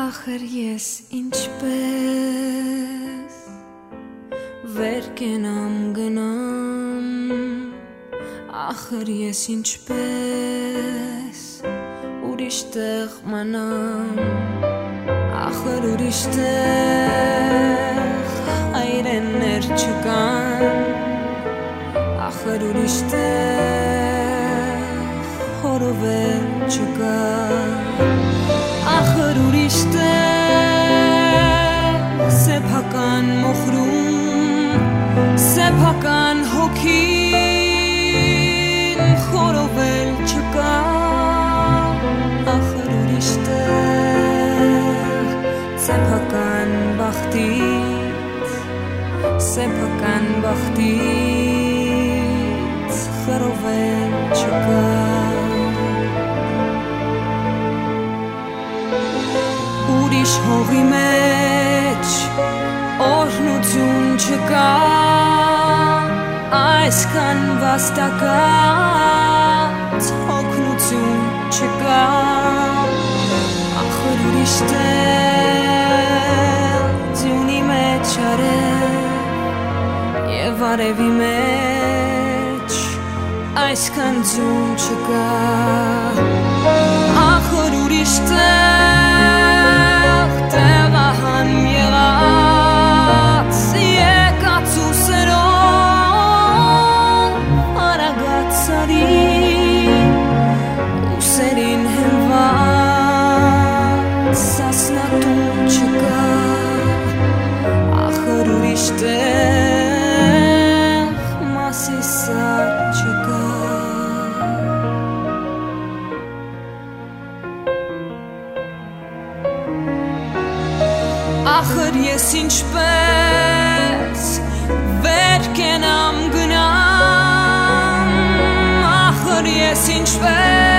Ախր ես ինչպես վեր կենամ գնամ, ախր ես ինչպես ուրիշ տեղ մնամ, ախր ուրիշ տեղ հայրեններ չկան, ախր ուրիշ տեղ հորովեր չկան, ախր ուրիշ տեղ սեփական մոխրում, սեփական հոգին խորովել չկա, ախր ուրիշ տեղ սեփական բախտից, սեփական բախտից խորովել չկա, ուրիշ հողի մեջ օրհնություն չկա, այսքան վաստակած հոգնություն չկա, ախր ուրիշ տեղ ձյունի մեջ արև և արևի մեջ այսքան ձյուն չկա, ախր ուրիշ տեղ տեղահան եղած եկած ու սերով արագած սարին ուսերին հենված սասնատուն չկա, ախր ուրիշ տեղ մասիսար չկա, ախր ես ինչպես վեր կենամ գնամ, ախր ես ինչպես